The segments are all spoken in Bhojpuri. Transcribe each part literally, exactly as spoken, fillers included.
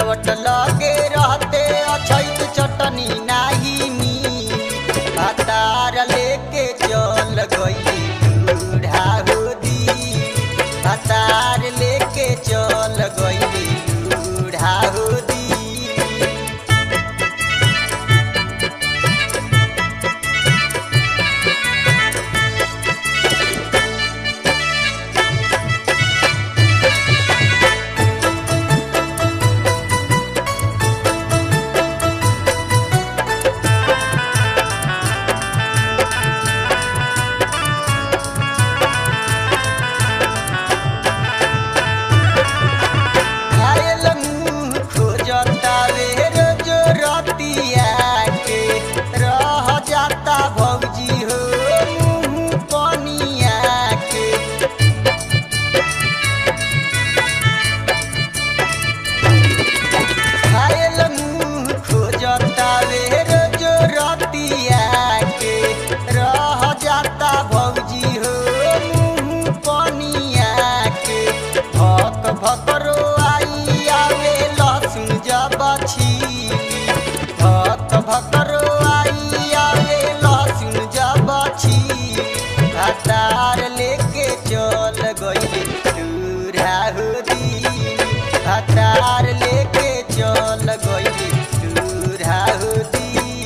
सिलवट लगे रहते अछैत चटनी नाही नी भातार लेके चल गई बूढ़ा होदी भातार लेके चल गई बूढ़ा होदी। भातार लेके चल गई बूढ़ा होदी भातार लेके चल गई बूढ़ा होदी।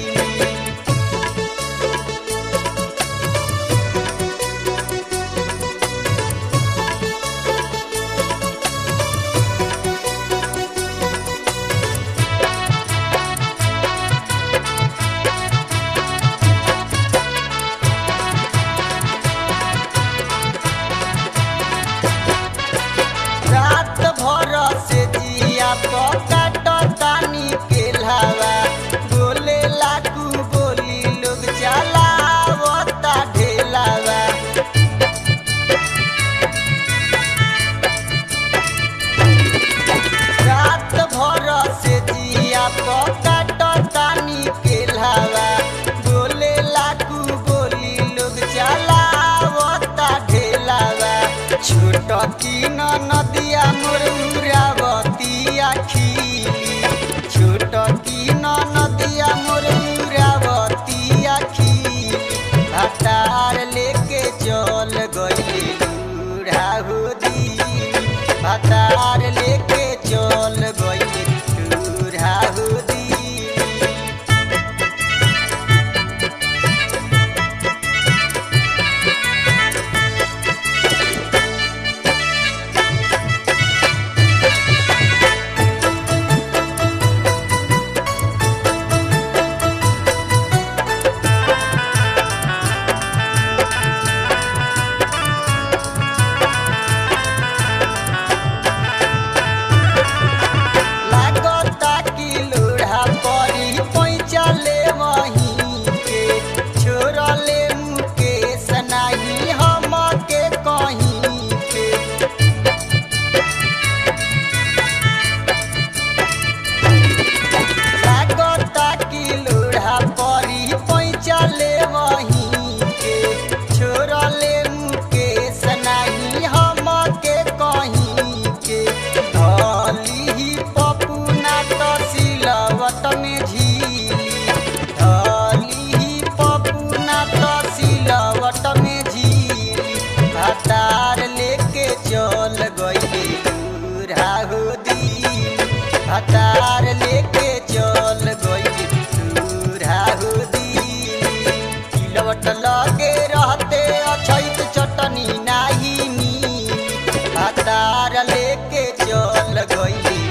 रात भर से जिया पकाट तानी के लावा बोले लाकू बोली लोग चलावता ढेलावा। रात भर से जिया पकाट तानी के लावा बोले लाकू बोली लोग चलावता ढेलावा। छोट की नदिया मोर उरावती आखिली छोट की नदिया मोर उरावती आखिली भातार लेके चल गई बूढ़ा होदी भातार लेके चल गई बूढ़ा होदी। भातार लेके चल गई बूढ़ा होदी भातार लेके चल गई बूढ़ा होदी। सिलवट लगे रहते अछैत चटनी नाही नी भातार लेके चल गई